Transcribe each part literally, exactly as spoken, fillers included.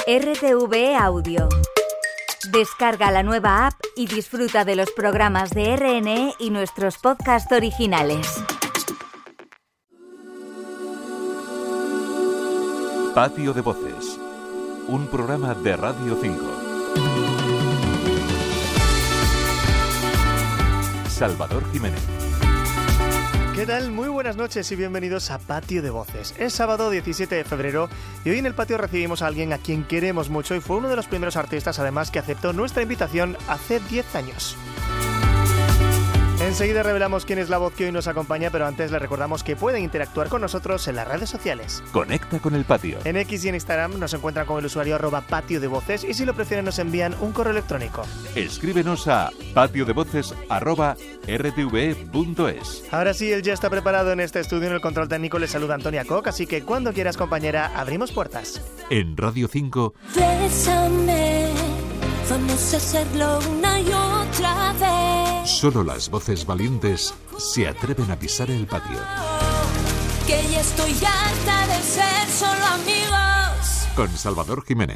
R T V E Audio. Descarga la nueva app y disfruta de los programas de R N E y nuestros podcasts originales. Patio de Voces, un programa de Radio cinco. Salvador Jiménez. ¿Qué tal? Muy buenas noches y bienvenidos a Patio de Voces. Es sábado diecisiete de febrero y hoy en el patio recibimos a alguien a quien queremos mucho y fue uno de los primeros artistas además que aceptó nuestra invitación hace diez años. Enseguida revelamos quién es la voz que hoy nos acompaña, pero antes les recordamos que pueden interactuar con nosotros en las redes sociales. Conecta con el patio. En X y en Instagram nos encuentran con el usuario arroba patio de voces y si lo prefieren nos envían un correo electrónico. Escríbenos a patiodevoces arroba r t v e punto es. Ahora sí, él ya está preparado en este estudio. En el control técnico le saluda Antonia Koch, así que cuando quieras, compañera, abrimos puertas. En Radio cinco. Bésame, vamos a hacerlo una y otra vez. Solo las voces valientes se atreven a pisar el patio. Que ya estoy harta de ser solo amigos. Con Salvador Jiménez.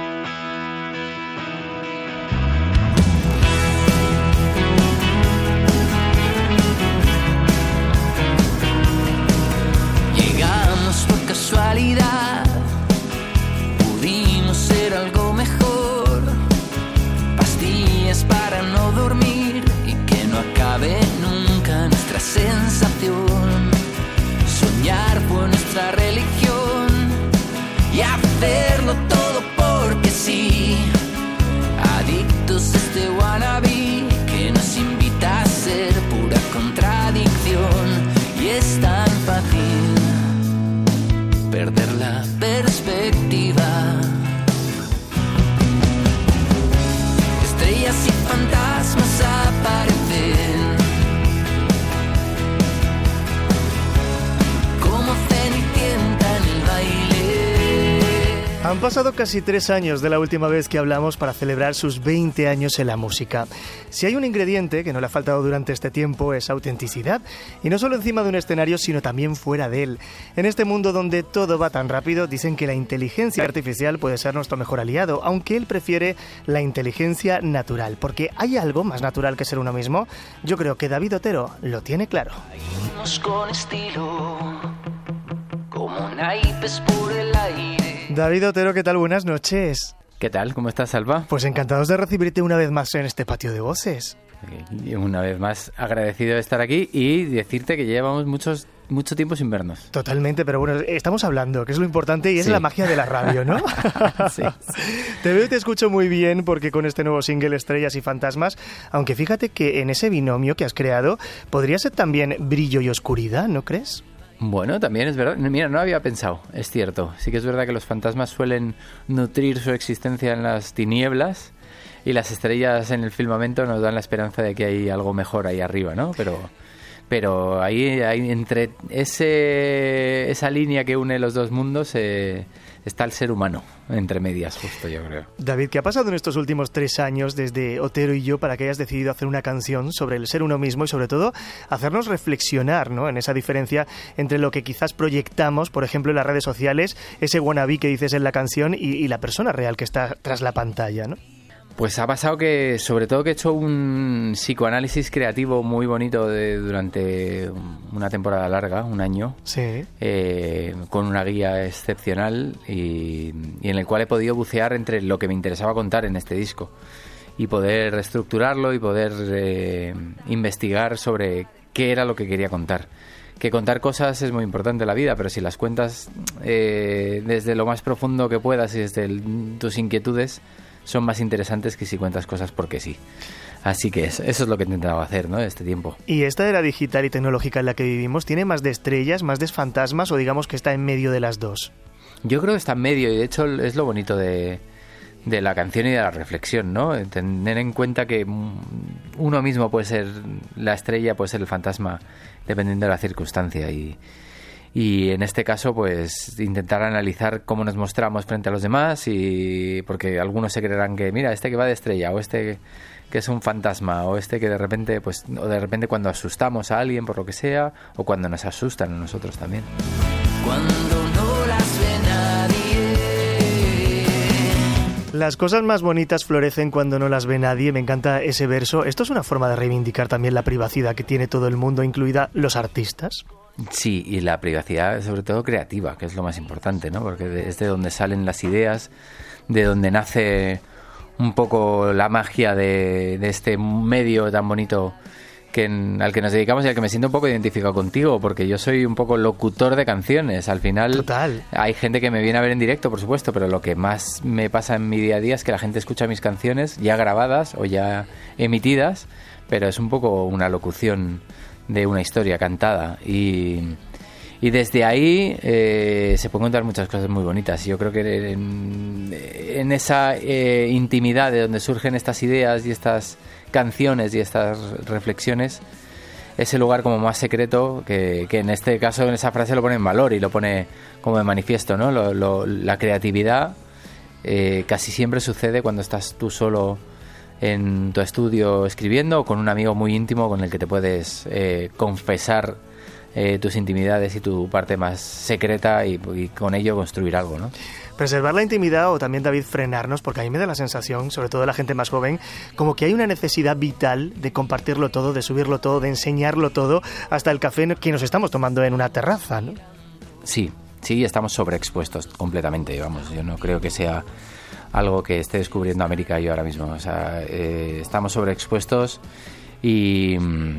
Llegamos por casualidad, pudimos ser algo mejor. Pastillas para no dormir y que no acabe nunca nuestra sensación. Soñar fue nuestra religión y hacerlo todo porque sí. Adictos a este wannabe que nos invita a ser pura contradicción. Y es tan fácil perder la perspectiva. Estrellas y fantasmas aparecen como Cenicienta en el baile. Han pasado casi tres años de la última vez que hablamos para celebrar sus veinte años en la música. Si hay un ingrediente que no le ha faltado durante este tiempo es autenticidad, y no solo encima de un escenario, sino también fuera de él. En este mundo donde todo va tan rápido, dicen que la inteligencia artificial puede ser nuestro mejor aliado, aunque él prefiere la inteligencia natural, porque ¿hay algo más natural que ser uno mismo? Yo creo que David Otero lo tiene claro. Caímos con estilo, como naipes por el aire. David Otero, ¿qué tal? Buenas noches. ¿Qué tal? ¿Cómo estás, Salva? Pues encantados de recibirte una vez más en este patio de voces. Y una vez más agradecido de estar aquí y decirte que llevamos muchos, mucho tiempo sin vernos. Totalmente, pero bueno, estamos hablando, que es lo importante y es sí. La magia de la radio, ¿no? Sí. Te veo y te escucho muy bien porque con este nuevo single Estrellas y Fantasmas, aunque fíjate que en ese binomio que has creado podría ser también brillo y oscuridad, ¿no crees? Bueno, también es verdad. Mira, no había pensado, es cierto. Sí que es verdad que los fantasmas suelen nutrir su existencia en las tinieblas y las estrellas en el firmamento nos dan la esperanza de que hay algo mejor ahí arriba, ¿no? Pero, pero ahí, ahí entre ese esa línea que une los dos mundos eh, está el ser humano, entre medias, justo, yo creo. David, ¿qué ha pasado en estos últimos tres años desde Otero y yo para que hayas decidido hacer una canción sobre el ser uno mismo y sobre todo hacernos reflexionar, ¿no?, en esa diferencia entre lo que quizás proyectamos, por ejemplo, en las redes sociales, ese wannabe que dices en la canción y, y la persona real que está tras la pantalla, ¿no? Pues ha pasado que, sobre todo que he hecho un psicoanálisis creativo muy bonito de, durante una temporada larga, un año, sí. eh, con una guía excepcional y, y en el cual he podido bucear entre lo que me interesaba contar en este disco y poder estructurarlo y poder eh, investigar sobre qué era lo que quería contar. Que contar cosas es muy importante en la vida, pero si las cuentas eh, desde lo más profundo que puedas y desde el, tus inquietudes, son más interesantes que si cuentas cosas porque sí. Así que eso, eso es lo que he intentado hacer, ¿no?, este tiempo. ¿Y esta era digital y tecnológica en la que vivimos tiene más de estrellas, más de fantasmas o digamos que está en medio de las dos? Yo creo que está en medio y de hecho es lo bonito de, de la canción y de la reflexión, ¿no? Tener en cuenta que uno mismo puede ser la estrella, puede ser el fantasma, dependiendo de la circunstancia y... Y en este caso, pues, intentar analizar cómo nos mostramos frente a los demás y porque algunos se creerán que, mira, este que va de estrella o este que es un fantasma o este que de repente, pues, o de repente cuando asustamos a alguien por lo que sea o cuando nos asustan a nosotros también. Cuando no las ve nadie. Las cosas más bonitas florecen cuando no las ve nadie. Me encanta ese verso. ¿Esto es una forma de reivindicar también la privacidad que tiene todo el mundo, incluida los artistas? Sí, y la privacidad sobre todo creativa, que es lo más importante, ¿no? Porque es de donde salen las ideas, de donde nace un poco la magia de, de este medio tan bonito que en, al que nos dedicamos y al que me siento un poco identificado contigo, porque yo soy un poco locutor de canciones. Al final, Total. Hay gente que me viene a ver en directo, por supuesto, pero lo que más me pasa en mi día a día es que la gente escucha mis canciones ya grabadas o ya emitidas, pero es un poco una locución de una historia cantada y, y desde ahí eh, se pueden contar muchas cosas muy bonitas. Yo creo que en, en esa eh, intimidad de donde surgen estas ideas y estas canciones y estas reflexiones es el lugar como más secreto que, que en este caso, en esa frase lo pone en valor y lo pone como de manifiesto, ¿no? Lo, lo, la creatividad eh, casi siempre sucede cuando estás tú solo en tu estudio escribiendo o con un amigo muy íntimo con el que te puedes eh, confesar eh, tus intimidades y tu parte más secreta y, y con ello construir algo, ¿no? Preservar la intimidad o también, David, frenarnos, porque a mí me da la sensación, sobre todo la gente más joven, como que hay una necesidad vital de compartirlo todo, de subirlo todo, de enseñarlo todo, hasta el café que nos estamos tomando en una terraza, ¿no? Sí, sí, estamos sobreexpuestos completamente, vamos, yo no creo que sea algo que esté descubriendo América yo ahora mismo, o sea, eh, estamos sobreexpuestos y...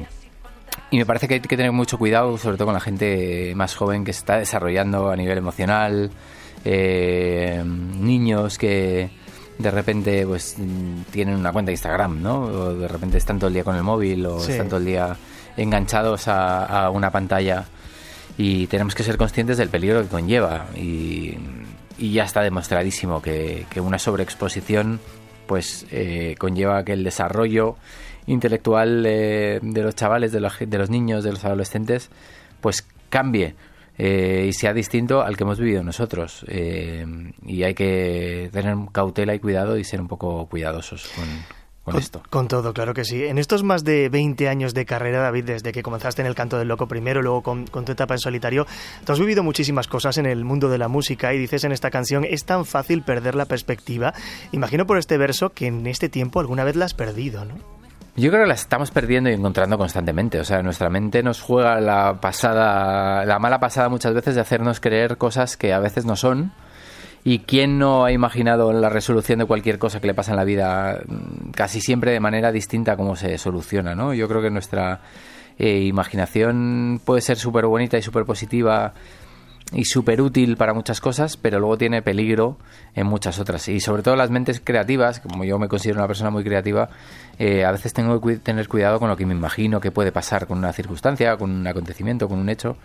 Y me parece que hay que tener mucho cuidado, sobre todo con la gente más joven que se está desarrollando a nivel emocional, eh, niños que de repente pues tienen una cuenta de Instagram, ¿no? O de repente están todo el día con el móvil o sí. están todo el día enganchados a, a una pantalla y tenemos que ser conscientes del peligro que conlleva y, y ya está demostradísimo que, que una sobreexposición pues eh, conlleva que el desarrollo intelectual eh, de los chavales, de los, de los niños, de los adolescentes, pues cambie eh, y sea distinto al que hemos vivido nosotros. Eh, y hay que tener cautela y cuidado y ser un poco cuidadosos con, con, con esto. Con todo, claro que sí. En estos más de veinte años de carrera, David, desde que comenzaste en el Canto del Loco primero, luego con, con tu etapa en solitario, tú has vivido muchísimas cosas en el mundo de la música y dices en esta canción, es tan fácil perder la perspectiva. Imagino por este verso que en este tiempo alguna vez la has perdido, ¿no? Yo creo que la estamos perdiendo y encontrando constantemente. O sea, nuestra mente nos juega la pasada, la mala pasada muchas veces de hacernos creer cosas que a veces no son. ¿Y quién no ha imaginado la resolución de cualquier cosa que le pasa en la vida casi siempre de manera distinta a cómo se soluciona, ¿no? Yo creo que nuestra eh, imaginación puede ser súper bonita y súper positiva y súper útil para muchas cosas, pero luego tiene peligro en muchas otras. Y sobre todo las mentes creativas, como yo me considero una persona muy creativa, eh, a veces tengo que tener cuidado con lo que me imagino que puede pasar con una circunstancia, con un acontecimiento, con un hecho,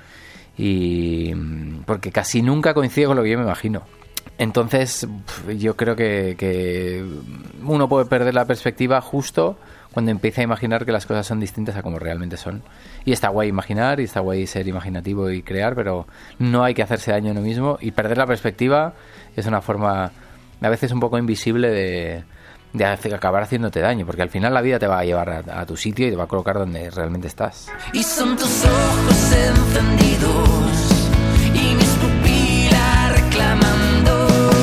y porque casi nunca coincide con lo que yo me imagino. Entonces yo creo que, que uno puede perder la perspectiva justo cuando empieza a imaginar que las cosas son distintas a como realmente son. Y está guay imaginar, y está guay ser imaginativo y crear, pero no hay que hacerse daño a uno mismo, y perder la perspectiva es una forma a veces un poco invisible de, de acabar haciéndote daño, porque al final la vida te va a llevar a, a tu sitio y te va a colocar donde realmente estás. Y son tus ojos encendidos y mis pupilas reclamando,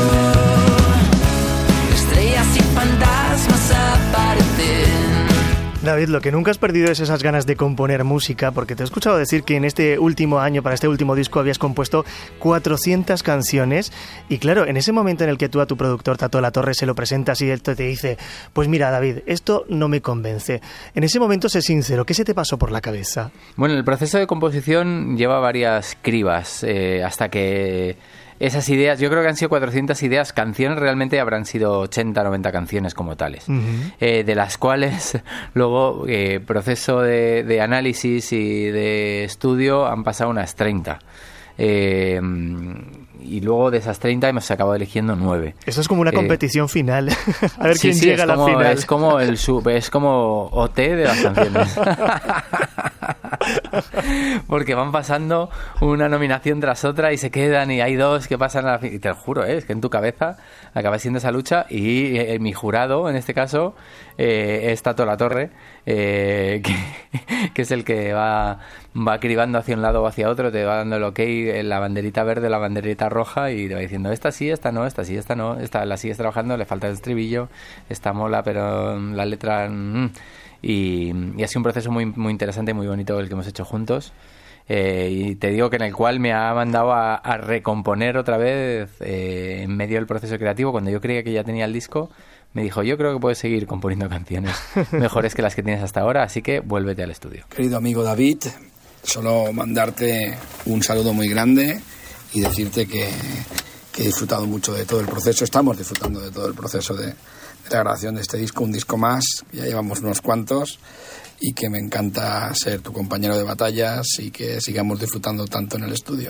estrellas y fantasmas aparecen. David, lo que nunca has perdido es esas ganas de componer música, porque te he escuchado decir que en este último año, para este último disco, habías compuesto cuatrocientas canciones, y claro, en ese momento en el que tú a tu productor Tato Latorre se lo presentas y él te dice, pues mira, David, esto no me convence. En ese momento, sé sincero, ¿qué se te pasó por la cabeza? Bueno, el proceso de composición lleva varias cribas, eh, hasta que esas ideas, yo creo que han sido cuatrocientas ideas, canciones realmente habrán sido ochenta, noventa canciones como tales, uh-huh. eh, de las cuales luego eh, proceso de, de análisis y de estudio han pasado unas treinta. Eh, y luego de esas treinta hemos acabado eligiendo nueve. Eso es como una competición eh, final. A ver sí, quién sí, llega a la como, final. Es como el sub, es como O T de las canciones. porque van pasando una nominación tras otra y se quedan y hay dos que pasan a la fin. Y te lo juro, ¿eh? Es que en tu cabeza acaba siendo esa lucha y eh, mi jurado, en este caso, eh, es Tato La Torre, eh, que, que es el que va, va cribando hacia un lado o hacia otro, te va dando el ok, la banderita verde, la banderita roja y te va diciendo esta sí, esta no, esta sí, esta no, esta la sigues trabajando, le falta el estribillo, esta mola, pero la letra... Mm, y, y ha sido un proceso muy, muy interesante y muy bonito el que hemos hecho juntos. Eh, y te digo que en el cual me ha mandado a, a recomponer otra vez eh, en medio del proceso creativo. Cuando yo creía que ya tenía el disco, me dijo, yo creo que puedes seguir componiendo canciones mejores que las que tienes hasta ahora, así que vuélvete al estudio. Querido amigo David, solo mandarte un saludo muy grande y decirte que, que he disfrutado mucho de todo el proceso, estamos disfrutando de todo el proceso de, de la grabación de este disco, un disco más, ya llevamos unos cuantos, y que me encanta ser tu compañero de batallas y que sigamos disfrutando tanto en el estudio.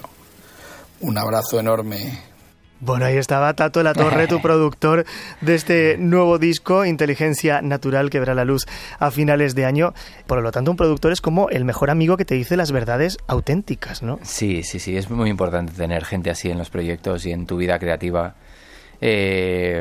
Un abrazo enorme. Bueno, ahí estaba Tato La Torre, tu productor de este nuevo disco, Inteligencia Natural, que verá la luz a finales de año. Por lo tanto, un productor es como el mejor amigo que te dice las verdades auténticas, ¿no? Sí, sí, sí, es muy importante tener gente así en los proyectos y en tu vida creativa. Eh...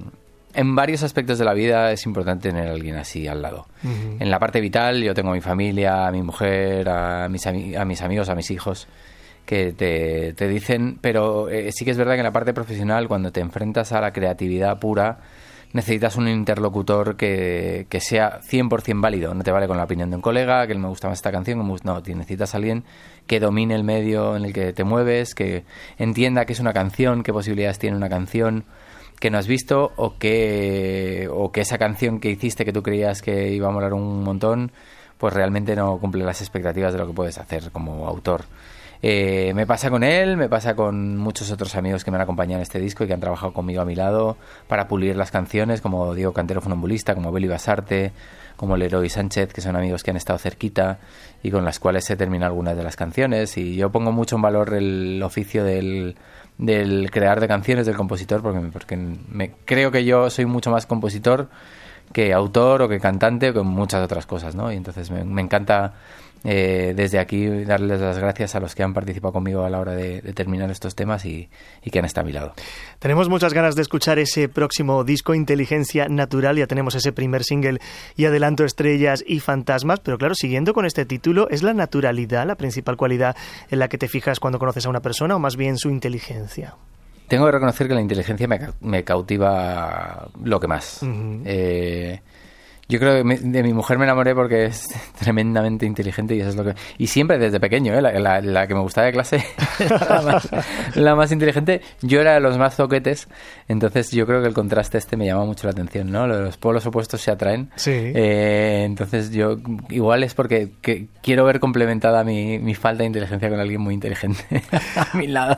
En varios aspectos de la vida es importante tener a alguien así al lado. Uh-huh. En la parte vital, yo tengo a mi familia, a mi mujer, a mis, ami- a mis amigos, a mis hijos, que te, te dicen... Pero eh, sí que es verdad que en la parte profesional, cuando te enfrentas a la creatividad pura, necesitas un interlocutor que, que sea cien por ciento válido. No te vale con la opinión de un colega, que me gusta más esta canción. No, necesitas a alguien que domine el medio en el que te mueves, que entienda qué es una canción, qué posibilidades tiene una canción que no has visto, o que o que esa canción que hiciste que tú creías que iba a molar un montón, pues realmente no cumple las expectativas de lo que puedes hacer como autor. Eh, me pasa con él, me pasa con muchos otros amigos que me han acompañado en este disco y que han trabajado conmigo a mi lado para pulir las canciones, como Diego Cantero Funambulista, como Beli Basarte, como Leroy Sánchez, que son amigos que han estado cerquita y con las cuales he terminado algunas de las canciones. Y yo pongo mucho en valor el oficio del... del crear de canciones, del compositor, porque, porque me, creo que yo soy mucho más compositor que autor o que cantante o que muchas otras cosas, ¿no? Y entonces me, me encanta eh, desde aquí darles las gracias a los que han participado conmigo a la hora de, de terminar estos temas y, y que han estado a mi lado. Tenemos muchas ganas de escuchar ese próximo disco, Inteligencia Natural. Ya tenemos ese primer single y adelanto, Estrellas y Fantasmas, pero claro, siguiendo con este título, ¿es la naturalidad la principal cualidad en la que te fijas cuando conoces a una persona o más bien su inteligencia? Tengo que reconocer que la inteligencia me, me cautiva lo que más. Uh-huh. Eh, yo creo que me, de mi mujer me enamoré porque es tremendamente inteligente y eso es lo que... Y siempre desde pequeño, ¿eh? la, la, la que me gustaba de clase la más, la más inteligente. Yo era de los más zoquetes, entonces yo creo que el contraste este me llama mucho la atención, ¿no? Los polos opuestos se atraen. Sí. Eh, entonces yo igual es porque que, quiero ver complementada mi, mi falta de inteligencia con alguien muy inteligente a mi lado.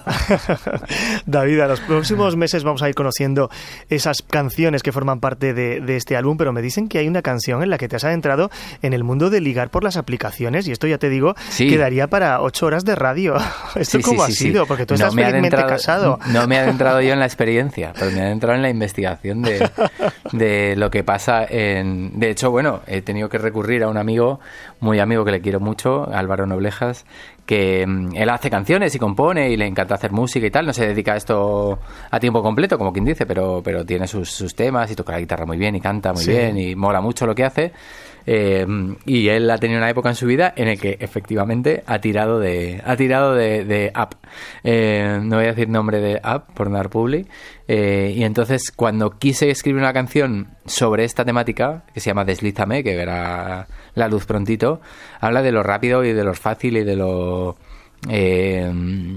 David, a los próximos meses vamos a ir conociendo esas canciones que forman parte de, de este álbum, pero me dicen que hay una canción en la que te has adentrado en el mundo de ligar por las aplicaciones y esto ya te digo, sí, quedaría para ocho horas de radio. ¿Esto sí, cómo sí, ha sí, sido? sí. Porque tú no estás felizmente casado. No me he adentrado yo en la experiencia, pero me he adentrado en la investigación de, de lo que pasa en... De hecho, bueno, he tenido que recurrir a un amigo, muy amigo que le quiero mucho, Álvaro Noblejas, que um, él hace canciones y compone y le encanta hacer música y tal, no se dedica a esto a tiempo completo, como quien dice, pero, pero tiene sus, sus temas y toca la guitarra muy bien y canta muy sí. bien y mola mucho lo que hace. Eh, y él ha tenido una época en su vida en el que efectivamente ha tirado de ha tirado de, de app. Eh, no voy a decir nombre de app por no dar publi. Eh, y entonces cuando quise escribir una canción sobre esta temática, que se llama Deslízame, que verá la luz prontito, habla de lo rápido y de lo fácil y de lo... Eh,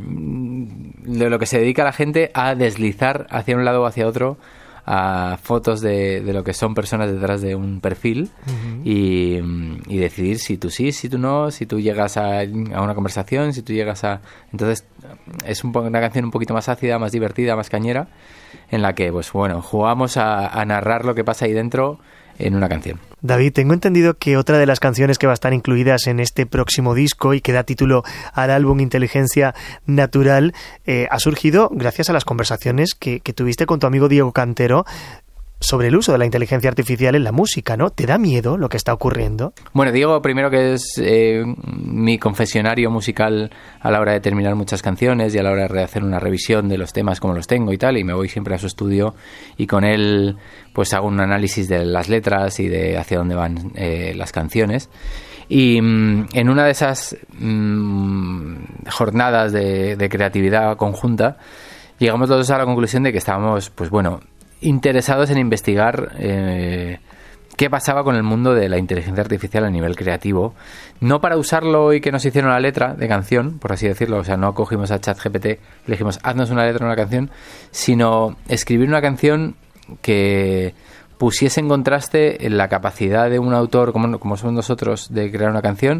de lo que se dedica la gente a deslizar hacia un lado o hacia otro a fotos de, de lo que son personas detrás de un perfil. Uh-huh. y, y decidir si tú sí, si tú no, si tú llegas a, a una conversación, si tú llegas a... Entonces es un, una canción un poquito más ácida, más divertida, más cañera, en la que, pues bueno, jugamos a, a narrar lo que pasa ahí dentro en una canción. David, tengo entendido que otra de las canciones que va a estar incluidas en este próximo disco y que da título al álbum Inteligencia Natural eh, ha surgido gracias a las conversaciones que, que tuviste con tu amigo Diego Cantero. sobre el uso de la inteligencia artificial en la música, ¿no? ¿Te da miedo lo que está ocurriendo? Bueno, digo primero que es eh, mi confesionario musical a la hora de terminar muchas canciones y a la hora de hacer una revisión de los temas como los tengo y tal, y me voy siempre a su estudio y con él pues hago un análisis de las letras y de hacia dónde van eh, las canciones. Y mmm, en una de esas mmm, jornadas de, de creatividad conjunta llegamos los dos a la conclusión de que estábamos, pues bueno, interesados en investigar eh, qué pasaba con el mundo de la inteligencia artificial a nivel creativo, no para usarlo y que nos hicieran una letra de canción, por así decirlo, o sea, no cogimos a ChatGPT y le dijimos haznos una letra de una canción, sino escribir una canción que pusiese en contraste en la capacidad de un autor como, como somos nosotros de crear una canción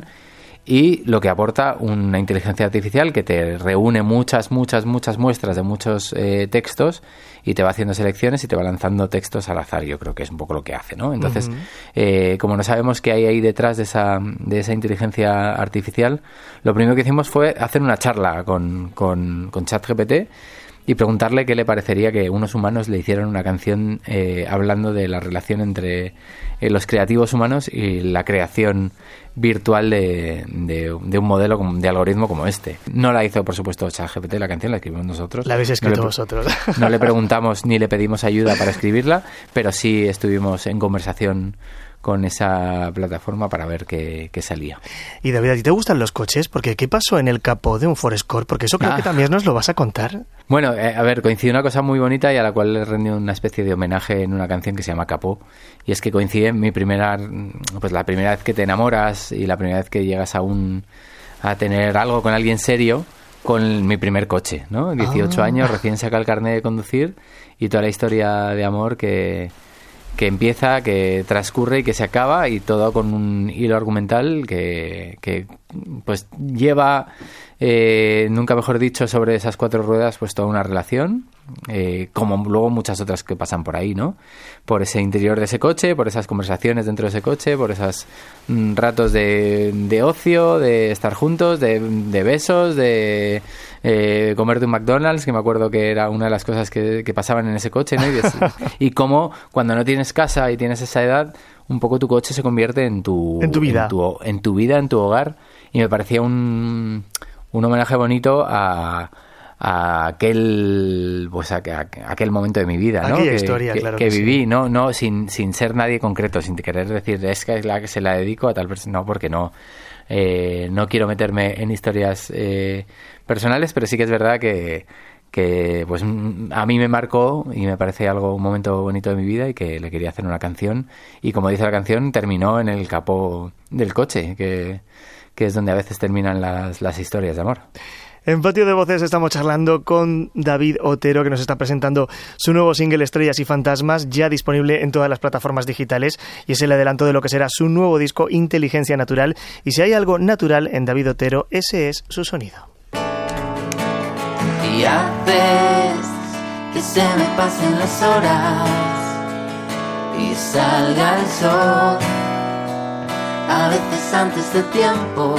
y lo que aporta una inteligencia artificial que te reúne muchas, muchas, muchas muestras de muchos eh, textos y te va haciendo selecciones y te va lanzando textos al azar. Yo creo que es un poco lo que hace, ¿no? Entonces, uh-huh. eh, como no sabemos qué hay ahí detrás de esa, de esa inteligencia artificial, lo primero que hicimos fue hacer una charla con, con, con ChatGPT y preguntarle qué le parecería que unos humanos le hicieran una canción eh, hablando de la relación entre eh, los creativos humanos y la creación virtual de, de, de un modelo de algoritmo como este. No la hizo, por supuesto, ChatGPT, la canción la escribimos nosotros. La habéis escrito no le, vosotros. No le preguntamos ni le pedimos ayuda para escribirla, pero sí estuvimos en conversación con esa plataforma para ver qué, qué salía. Y David, ¿a ti te gustan los coches? Porque ¿qué pasó en el capó de un Ford Escort? Porque eso creo ah. que también nos lo vas a contar. Bueno, eh, a ver, coincide una cosa muy bonita y a la cual le he rendido una especie de homenaje en una canción que se llama Capó. Y es que coincide mi primera, pues la primera vez que te enamoras y la primera vez que llegas a un a tener algo con alguien serio con mi primer coche, ¿no? dieciocho ah. años, recién saca el carnet de conducir y toda la historia de amor que que empieza, que transcurre y que se acaba y todo con un hilo argumental que, que pues lleva, eh, nunca mejor dicho, sobre esas cuatro ruedas pues toda una relación, eh, como luego muchas otras que pasan por ahí, ¿no? Por ese interior de ese coche, por esas conversaciones dentro de ese coche, por esos mm, ratos de, de ocio, de estar juntos, de, de besos, de eh, comerte un McDonald's, que me acuerdo que era una de las cosas que, que pasaban en ese coche, ¿no? Y, des, y cómo cuando no tienes casa y tienes esa edad, un poco tu coche se convierte en tu, en tu vida, en tu, en tu vida, en tu hogar, y me parecía un, un homenaje bonito a a aquel pues a, a, a aquel momento de mi vida, ¿no? Aquella que, historia, que, claro que, que viví, sí. no no sin sin ser nadie concreto, sin querer decir es que es la que se la dedico a tal persona, no, porque no eh, no quiero meterme en historias eh, personales, pero sí que es verdad que que pues a mí me marcó y me parece algo un momento bonito de mi vida y que le quería hacer una canción y como dice la canción terminó en el capó del coche, que que es donde a veces terminan las las historias de amor. En Patio de Voces estamos charlando con David Otero, que nos está presentando su nuevo single Estrellas y Fantasmas, ya disponible en todas las plataformas digitales, y es el adelanto de lo que será su nuevo disco Inteligencia Natural, y si hay algo natural en David Otero, ese es su sonido. Y haces que se me pasen las horas y salga el sol, a veces antes de tiempo.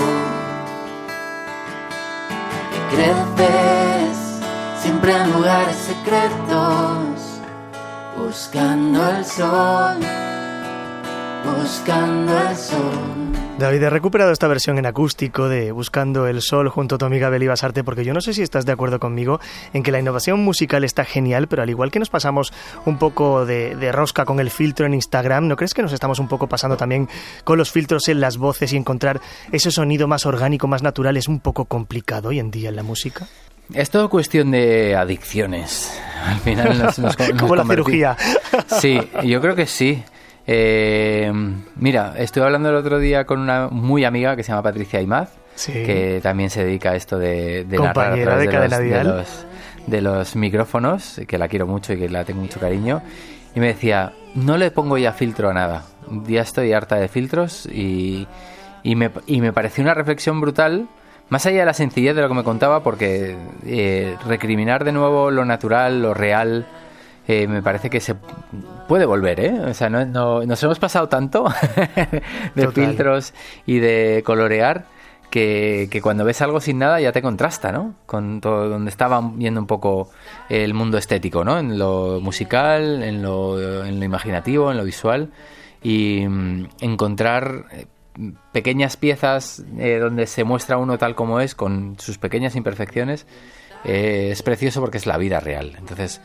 Creces siempre en lugares secretos, buscando el sol, buscando el sol. David, he recuperado esta versión en acústico de Buscando el Sol junto a tu amiga Beli Basarte, porque yo no sé si estás de acuerdo conmigo en que la innovación musical está genial, pero al igual que nos pasamos un poco de, de rosca con el filtro en Instagram, ¿no crees que nos estamos un poco pasando también con los filtros en las voces y encontrar ese sonido más orgánico, más natural es un poco complicado hoy en día en la música? Es todo cuestión de adicciones. Al final nos, nos, nos como la cirugía. Sí, yo creo que sí. Eh, mira, estuve hablando el otro día con una muy amiga que se llama Patricia Aimaz, sí, que también se dedica a esto de, de narrar a través de, de, los, de, los, de los micrófonos, que la quiero mucho y que la tengo mucho cariño, y me decía, no le pongo ya filtro a nada, ya estoy harta de filtros, y, y, me, y me pareció una reflexión brutal, más allá de la sencillez de lo que me contaba, porque eh, recriminar de nuevo lo natural, lo real, Eh, me parece que se puede volver, ¿eh? O sea, no, no, nos hemos pasado tanto de Total. filtros y de colorear que, que cuando ves algo sin nada ya te contrasta, ¿no? Con todo donde estaba viendo un poco el mundo estético, ¿no? En lo musical, en lo, en lo imaginativo, en lo visual, y mm, encontrar pequeñas piezas eh, donde se muestra uno tal como es, con sus pequeñas imperfecciones, eh, es precioso porque es la vida real. Entonces,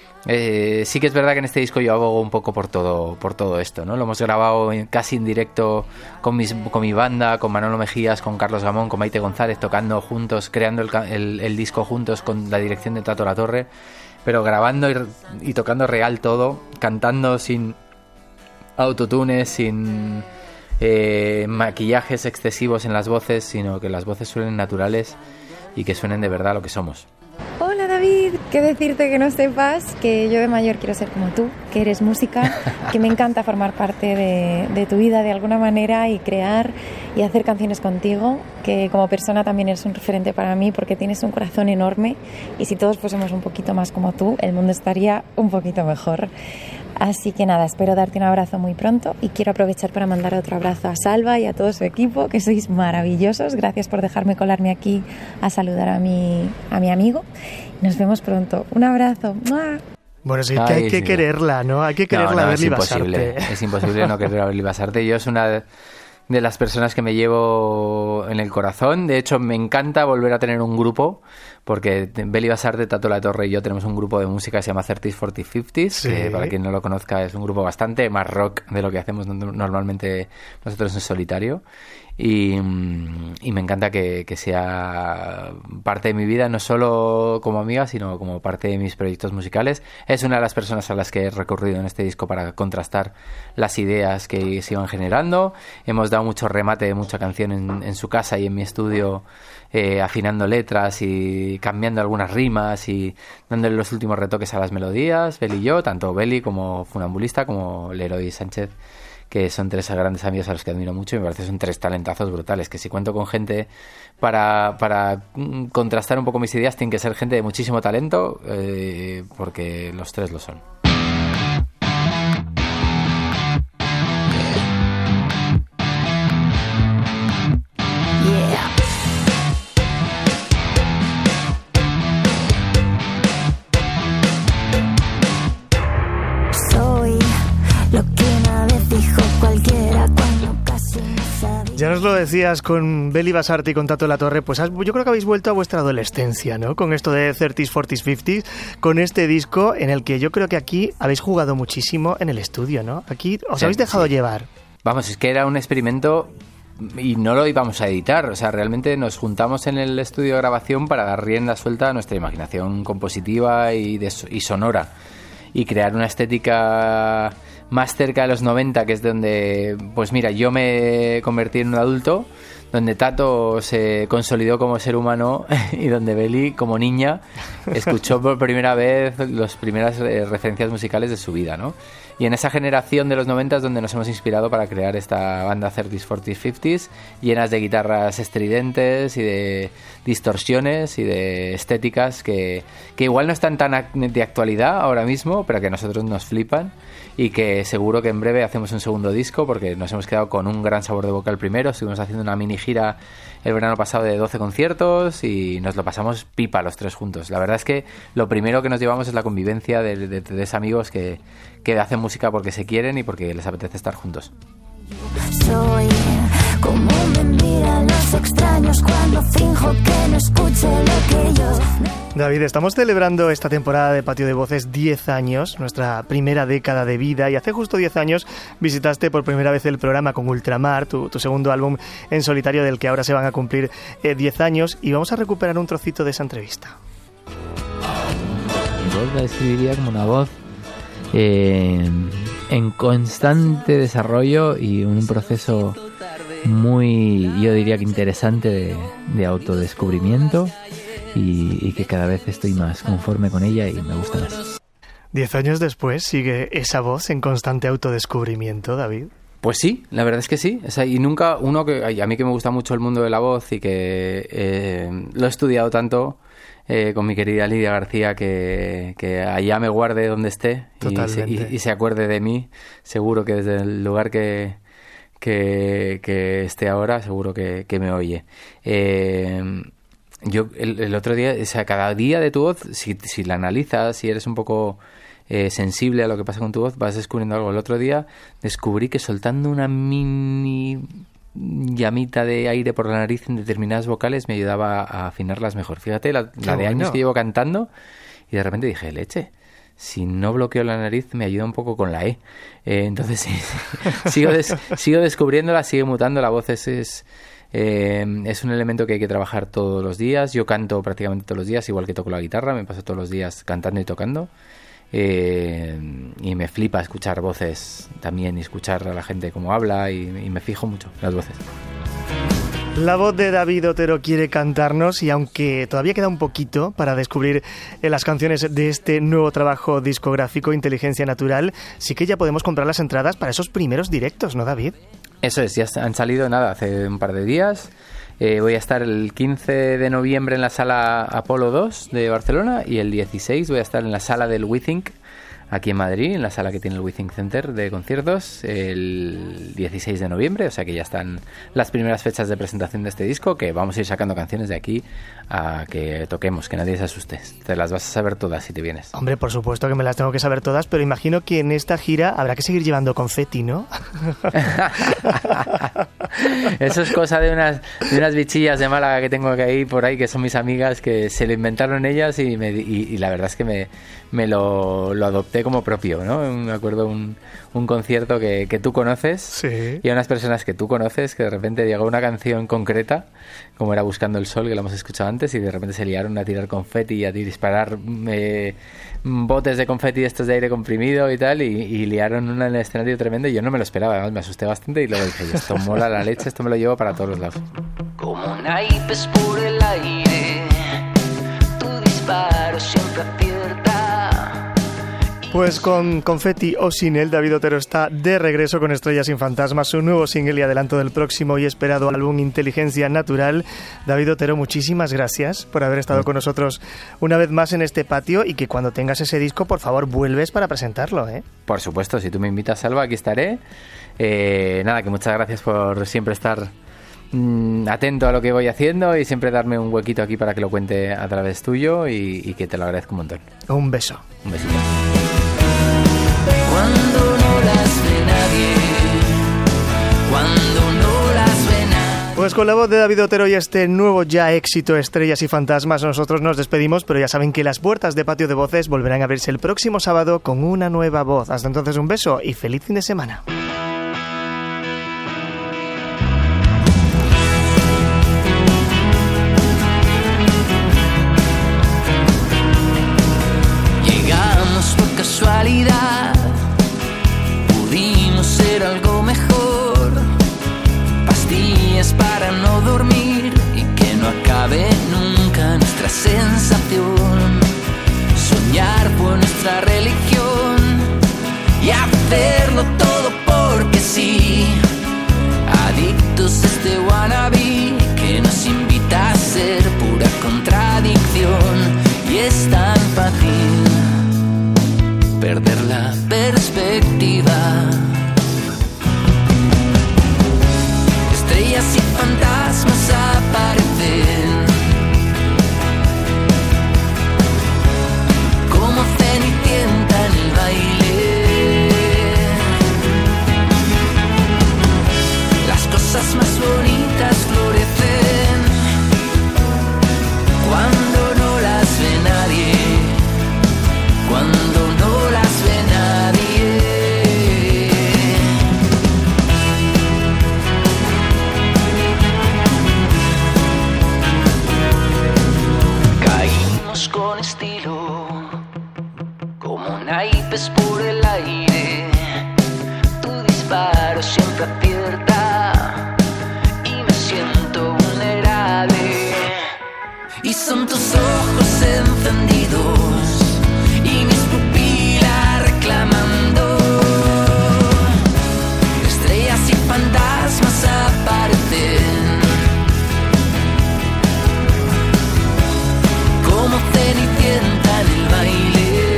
Eh, sí que es verdad que en este disco yo abogo un poco por todo por todo esto, ¿no? Lo hemos grabado en, casi en directo con, mis, con mi banda, con Manolo Mejías, con Carlos Gamón, con Maite González, tocando juntos, creando el, el, el disco juntos con la dirección de Tato Latorre, pero grabando y, y tocando real todo, cantando sin autotunes, sin eh, maquillajes excesivos en las voces, sino que las voces suenen naturales y que suenen de verdad lo que somos. Hola David, qué decirte que no sepas que yo de mayor quiero ser como tú, que eres música, que me encanta formar parte de, de tu vida de alguna manera y crear y hacer canciones contigo, que como persona también eres un referente para mí porque tienes un corazón enorme y si todos fuésemos un poquito más como tú, el mundo estaría un poquito mejor. Así que nada, espero darte un abrazo muy pronto y quiero aprovechar para mandar otro abrazo a Salva y a todo su equipo, que sois maravillosos. Gracias por dejarme colarme aquí a saludar a mi, a mi amigo. Nos vemos pronto. Un abrazo. ¡Mua! Bueno, sí, que hay que sí. quererla, ¿no? Hay que quererla, no, no, a Berly Basarte. Es imposible no querer a Berly Basarte. Yo es una de las personas que me llevo en el corazón. De hecho, me encanta volver a tener un grupo, porque Berly Basarte, Tato Latorre y yo tenemos un grupo de música que se llama thirties, forties, fifties, sí. Que para quien no lo conozca es un grupo bastante más rock de lo que hacemos normalmente nosotros en solitario. Y, y me encanta que, que sea parte de mi vida, no solo como amiga, sino como parte de mis proyectos musicales. Es una de las personas a las que he recurrido en este disco para contrastar las ideas que se iban generando. Hemos dado mucho remate de mucha canción en, en su casa y en mi estudio, eh, afinando letras y cambiando algunas rimas y dándole los últimos retoques a las melodías, Beli y yo, tanto Beli como Funambulista como Leroy Sánchez, que son tres grandes amigos a los que admiro mucho y me parece que son tres talentazos brutales, que si cuento con gente para, para contrastar un poco mis ideas, tienen que ser gente de muchísimo talento, eh, porque los tres lo son. Yeah. Soy lo que una vez dijo cualquiera cuando casi no sabía. Ya nos lo decías con Berly Basarte y con Tato Latorre, pues has, yo creo que habéis vuelto a vuestra adolescencia, ¿no? Con esto de thirties, forties, fifties, con este disco en el que yo creo que aquí habéis jugado muchísimo en el estudio, ¿no? Aquí os sí, habéis dejado sí. llevar. Vamos, es que era un experimento y no lo íbamos a editar, o sea, realmente nos juntamos en el estudio de grabación para dar rienda suelta a nuestra imaginación compositiva y, de, y sonora y crear una estética más cerca de los noventa, que es donde, pues mira, yo me convertí en un adulto, donde Tato se consolidó como ser humano y donde Berly, como niña, escuchó por primera vez las primeras eh, referencias musicales de su vida, ¿no? Y en esa generación de los noventa es donde nos hemos inspirado para crear esta banda thirties, forties, fifties, llenas de guitarras estridentes y de distorsiones y de estéticas que, que igual no están tan de actualidad ahora mismo, pero que a nosotros nos flipan y que seguro que en breve hacemos un segundo disco, porque nos hemos quedado con un gran sabor de boca el primero. Estuvimos haciendo una mini gira el verano pasado de doce conciertos y nos lo pasamos pipa los tres juntos. La verdad es que lo primero que nos llevamos es la convivencia de, de, de tres amigos que, que hacen música porque se quieren y porque les apetece estar juntos. Soy como me miran los extraños cuando finjo que no escucho lo que ellos... David, estamos celebrando esta temporada de Patio de Voces diez años, nuestra primera década de vida, y hace justo diez años visitaste por primera vez el programa con Ultramar, tu, tu segundo álbum en solitario del que ahora se van a cumplir eh, diez años, y vamos a recuperar un trocito de esa entrevista. Mi voz la describiría como una voz eh, en constante desarrollo y un proceso muy, yo diría que interesante de, de autodescubrimiento. Y, y que cada vez estoy más conforme con ella y me gusta más. Diez años después, ¿sigue esa voz en constante autodescubrimiento, David? Pues sí, la verdad es que sí. O sea, y nunca uno que... A mí que me gusta mucho el mundo de la voz y que eh, lo he estudiado tanto eh, con mi querida Lidia García, que, que allá me guarde donde esté y se, y, y se acuerde de mí. Seguro que desde el lugar que... que, que esté ahora seguro que, que me oye. Eh, yo el, el otro día, o sea, cada día de tu voz, si, si la analizas, si eres un poco eh, sensible a lo que pasa con tu voz, vas descubriendo algo. El otro día descubrí que soltando una mini llamita de aire por la nariz en determinadas vocales me ayudaba a afinarlas mejor. Fíjate, la, la de años bueno. que llevo cantando, y de repente dije, leche, si no bloqueo la nariz me ayuda un poco con la E. Eh, entonces sí, sigo, des, sigo descubriéndola, sigue mutando. La voz es, es, eh, es un elemento que hay que trabajar todos los días. Yo canto prácticamente todos los días, igual que toco la guitarra, me paso todos los días cantando y tocando. Eh, y me flipa escuchar voces también y escuchar a la gente cómo habla, y, y me fijo mucho en las voces. La voz de David Otero quiere cantarnos, y aunque todavía queda un poquito para descubrir las canciones de este nuevo trabajo discográfico, Inteligencia Natural, sí que ya podemos comprar las entradas para esos primeros directos, ¿no, David? Eso es, ya han salido nada, hace un par de días. Eh, voy a estar el quince de noviembre en la sala Apolo dos de Barcelona, y el dieciséis voy a estar en la sala del WeThink aquí en Madrid, en la sala que tiene el WeThink Center de conciertos, el dieciséis de noviembre, o sea que ya están las primeras fechas de presentación de este disco, que vamos a ir sacando canciones de aquí a que toquemos, que nadie se asuste. Te las vas a saber todas si te vienes. Hombre, por supuesto que me las tengo que saber todas, pero imagino que en esta gira habrá que seguir llevando confeti, ¿no? Eso es cosa de unas, de unas bichillas de Málaga que tengo ahí por ahí, que son mis amigas, que se lo inventaron ellas, y, me, y, y la verdad es que me, me lo, lo adopté como propio, ¿no? Me acuerdo un, un concierto que, que tú conoces, sí, y a unas personas que tú conoces, que de repente llegó una canción concreta, como era Buscando el Sol, que la hemos escuchado antes, y de repente se liaron a tirar confeti y a disparar eh, botes de confeti estos de aire comprimido y tal, y, y liaron una en el escenario tremendo, y yo no me lo esperaba, además me asusté bastante, y luego dije, esto mola la leche, esto me lo llevo para todos los lados. Como naipes por el aire, tu disparo siempre acierta. Pues con confeti o sin él, David Otero está de regreso con Estrellas sin Fantasmas, su nuevo single y adelanto del próximo y esperado álbum Inteligencia Natural. David Otero, muchísimas gracias por haber estado con nosotros una vez más en este patio, y que cuando tengas ese disco, por favor, vuelves para presentarlo, ¿eh? Por supuesto, si tú me invitas, Salva, aquí estaré. Eh, nada, que muchas gracias por siempre estar mmm, atento a lo que voy haciendo y siempre darme un huequito aquí para que lo cuente a través tuyo, y, y que te lo agradezco un montón. Un beso. Un besito. Cuando no las ve nadie, cuando no las ve nadie. Pues con la voz de David Otero y este nuevo ya éxito Estrellas y Fantasmas, nosotros nos despedimos, pero ya saben que las puertas de Patio de Voces volverán a abrirse el próximo sábado con una nueva voz. Hasta entonces, un beso y feliz fin de semana. Llegamos por casualidad, pudimos ser algo mejor, pastillas para no dormir y que no acabe nunca nuestra sensación. Soñar fue nuestra religión y hacerlo todo porque sí. Adictos a este wannabe que nos invita a ser pura contradicción, y es tan fácil perder la perspectiva. Estrellas y fantasmas aparecen como Cenicienta en el baile. Las cosas más bonitas florecen cuando no las ve nadie, cuando no las ve nadie. Caímos con estilo, como naipes por el aire. Tu disparo siempre acierta y me siento vulnerable. Y son tus ojos encendidos y mis pupilas reclamando. Estrellas y fantasmas aparecen como Cenicienta en el baile.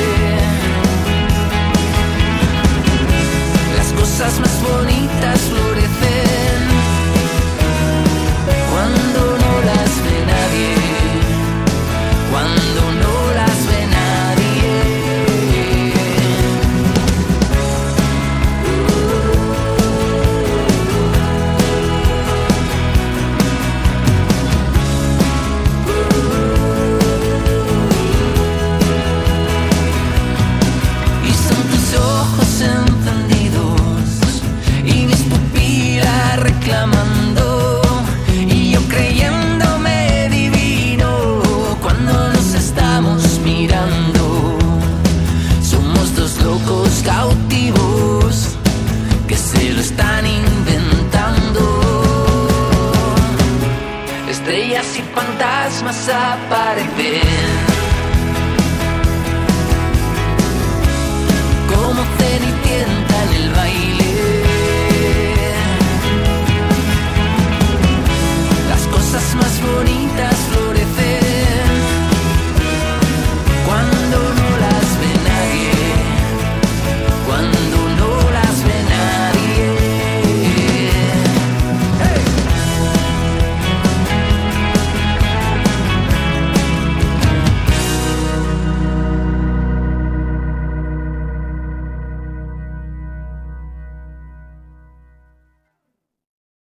Las cosas más bonitas encendidos y mis pupilas reclaman